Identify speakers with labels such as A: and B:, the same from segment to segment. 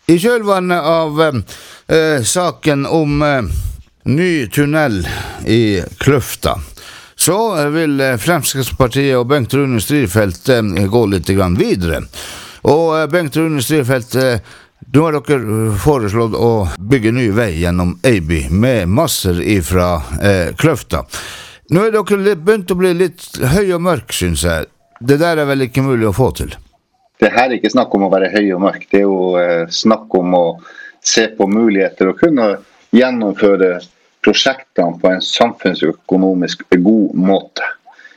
A: I kjølvannet av saken om ny tunnel i Kløfta, så vil Fremskrittspartiet og Bengt Rune Strifeldt gå litt grann videre. Og Bengt Rune Strifeldt, nå har dere foreslått å bygge ny vei gjennom Eiby med masser ifra Kløfta. Nå er dere begynt å bli litt høy og mørk, synes jeg. Det der er vel ikke mulig å få til?
B: Det her er ikke snakk om å være høy og mørk. Det er jo snakk om å se på muligheter og kunne gjennomføre prosjektene på en samfunnsøkonomisk god måte.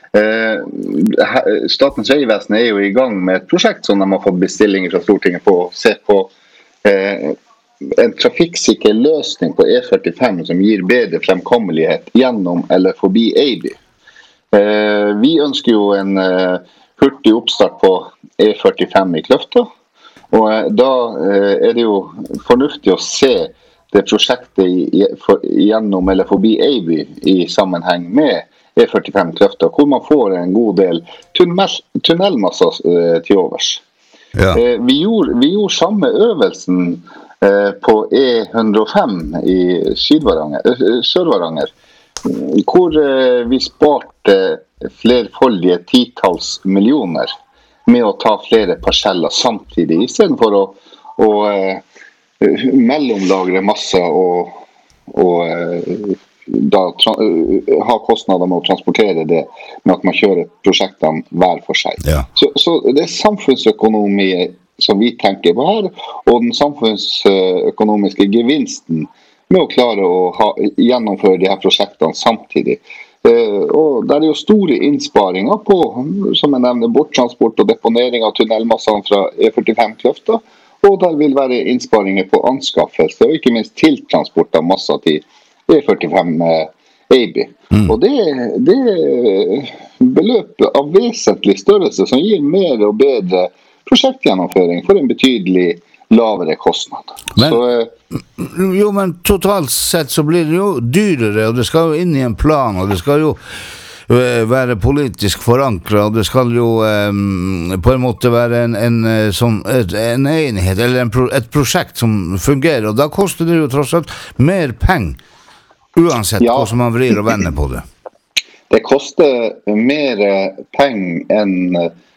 B: Statens vegvesen er jo i gang med et prosjekt som de har fått bestillinger fra Stortinget på å se på en trafikksikker løsning på E45 som gir bedre fremkommelighet gjennom eller forbi Eiby. Vi ønsker jo en hurtig oppstart på E45 i Kløfta, og da er det jo fornuftig å se det prosjektet gjennom eller forbi Eiby i sammenheng med E45 Kløfta, hvor man får en god del tunnelmasser til overs.
A: Ja.
B: Vi gjorde samme øvelsen på E105 i Sør-Varanger, hvor vi sparte flerfoldige titalls millioner med å ta flere parseller samtidig, i stedet for å mellomlagre masser og da ha kostnader med å transportere det med at man kjører prosjektene hver for seg.
A: Ja.
B: Så det er samfunnsøkonomi som vi tenker på her, og den samfunnsøkonomiske gevinsten med å klare å gjennomføre de her prosjektene samtidig. Og der er jo store innsparinger på, som jeg nevner, borttransport og deponering av tunnelmassene fra E45 Kløfta, og der vil være innsparinger på anskaffelse, og ikke minst tiltransport av masser til E45 Eiby. Og det er beløp av vesentlig størrelse som gir mer og bedre prosjektgjennomføring for en betydelig lavere kostnad.
A: Men totalt sett så blir det jo dyrere, og det skal jo inn i en plan, og det skal jo være politisk forankret, og det skal jo på en måte være en enighet, eller et prosjekt som fungerer, og da koster det jo tross alt mer penger, uansett hvordan man vrir og vender på det.
B: Det koster mer penger enn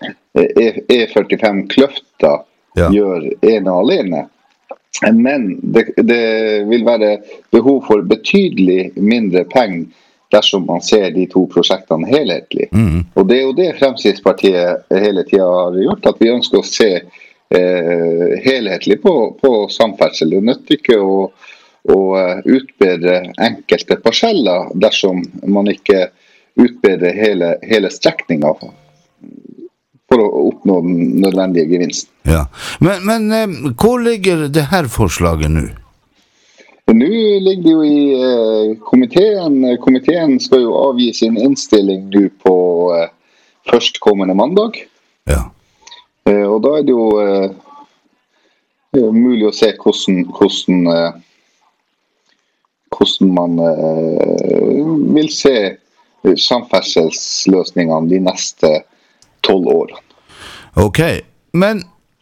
B: E45 Kløfta gjør ene og alene. Men det vil være behov for betydelig mindre penger dersom man ser de to prosjektene helhetlig. Og det er jo det Fremskrittspartiet hele tiden har gjort, at vi ønsker å se helhetlig på samferdsel. Det nytter ikke å utbedre enkelte parseller dersom man ikke utbedrer hele strekningen for å oppnå den nødvendige gevinsten.
A: Ja. Men hvor ligger det her forslaget nå?
B: Nå ligger det jo i komiteen. Komiteen skal jo avgi sin innstilling nå på førstkommende mandag.
A: Ja.
B: Og da er det jo mulig å se hvordan man vil se samferdselsløsningene de neste 12 årene.
A: Ok, men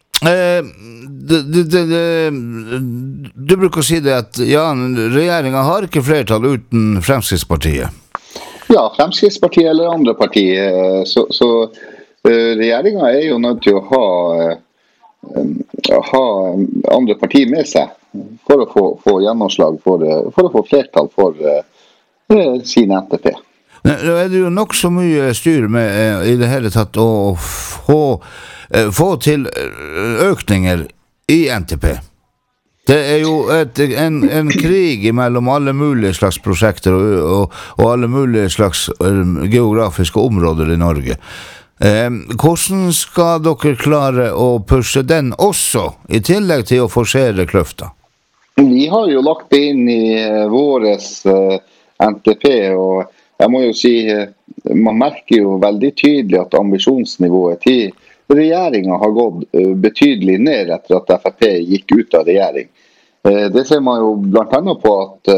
A: du bruker å si det at regjeringen har ikke flertall uten Fremskrittspartiet.
B: Ja, Fremskrittspartiet eller andre partier. Så regjeringen er jo nødt til å ha andre partier med seg for å få gjennomslag, for å få flertall for sin NTP.
A: Nå er det jo nok så mye styr med i det hele tatt å få til økninger i NTP. Det er jo en krig mellom alle mulige slags prosjekter og alle mulige slags geografiske områder i Norge. Hvordan skal dere klare å pushe den også, i tillegg til å forsere Kløfta?
B: Vi har jo lagt det inn i våres NTP, og jeg må jo si, man merker jo veldig tydelig at ambisjonsnivået til regjeringen har gått betydelig ned etter at FrP gikk ut av regjering. Det ser man jo blant annet på at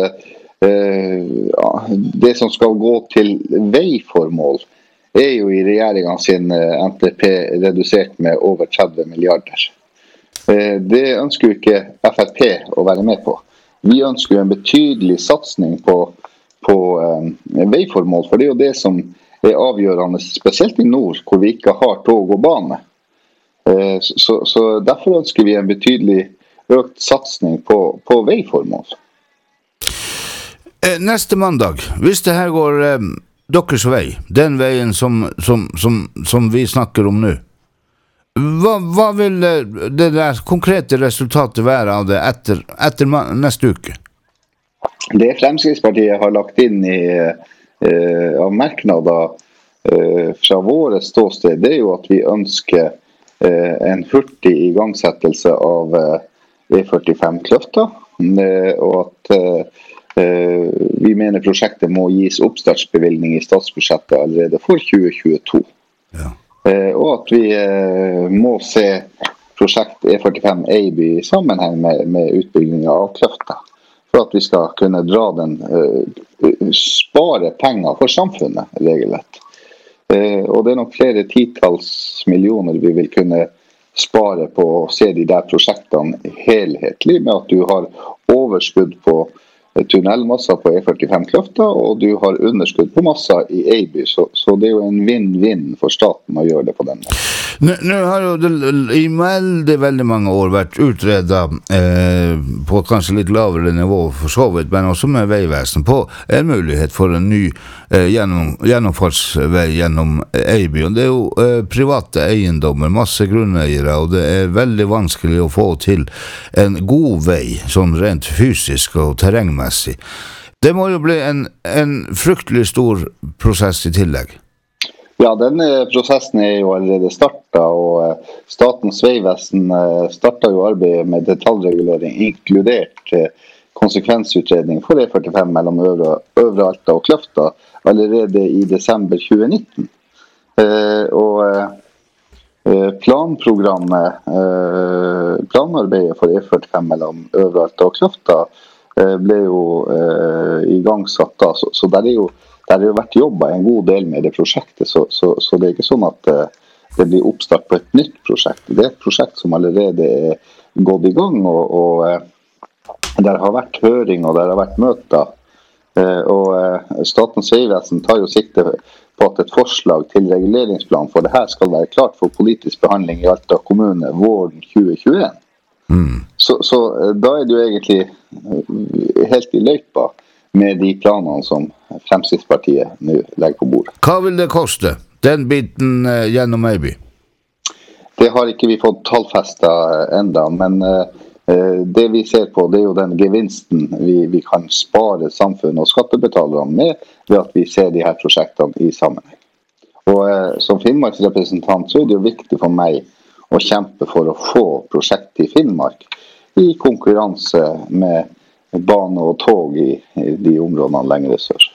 B: det som skal gå til veiformål er jo i regjeringen sin NTP redusert med over 30 milliarder. Det ønsker jo ikke FrP å være med på. Vi ønsker jo en betydelig satsning på veiformål, for det er jo det som er avgjørende, spesielt i nord, hvor vi ikke har tog og bane. Så derfor ønsker vi en betydelig økt satsning på veiformål.
A: Neste mandag, hvis det her går deres vei, den veien som vi snakker om nå, hva vil det der konkrete resultatet være av det etter neste uke?
B: Det Fremskrittspartiet har lagt inn av merknader fra våre ståsted, det er jo at vi ønsker en hurtig igangsettelse av E45 Kløfta, og at vi mener prosjektet må gis oppstartsbevilgning i statsbudsjettet allerede for 2022.
A: Ja.
B: Og at vi må se prosjekt E45 Eiby i sammenheng med utbyggingen av Kløfta, for at vi skal kunne dra den, spare penger for samfunnet, regelrett. Og det er nok flere titalls millioner vi vil kunne spare på å se de der prosjektene helhetlig, med at du har overskudd på tunnelmasser på E45 Kløfta, og du har underskudd på masser i Eiby, så det er jo en vinn-vinn for staten å gjøre det på den måten.
A: Nå har jo det i veldig mange år vært utredet på kanskje litt lavere nivå for så vidt, men også med veivesen på en mulighet for en ny gjennomfartsvei gjennom Eiby. Og det er jo private eiendommer, masse grunneiere, og det er veldig vanskelig å få til en god vei, sånn rent fysisk og terrengmessig. Det må jo bli en fryktelig stor prosess i tillegg.
B: Ja, denne prosessen er jo allerede startet, og Statens veivesen startet jo arbeidet med detaljregulering, inkludert konsekvensutredning for E45 mellom Øvre Alta og Kløfta allerede i desember 2019. Og planarbeidet for E45 mellom Øvre Alta og Kløfta ble jo igangsatt da, så der er jo vært jobbet en god del med det prosjektet, så det er ikke sånn at det blir oppstart på et nytt prosjekt. Det er et prosjekt som allerede er gått i gang, og der har vært høring og der har vært møter, og Statens veivesen tar jo sikte på at et forslag til reguleringsplan for det her skal være klart for politisk behandling i Alta kommune våren 2021. Så da er det jo egentlig helt i løypa med de planene som Fremskrittspartiet nå legger på bordet.
A: Hva vil det koste, den biten gjennom Eiby?
B: Det har ikke vi fått tallfestet enda, men det vi ser på, det er jo den gevinsten vi kan spare samfunnet og skattebetalerne med, ved at vi ser de her prosjektene i sammenheng. Og som Finnmarksrepresentant så er det jo viktig for meg å kjempe for å få prosjektet i Finnmark i konkurranse med bane og tog i de områdene lenger sør.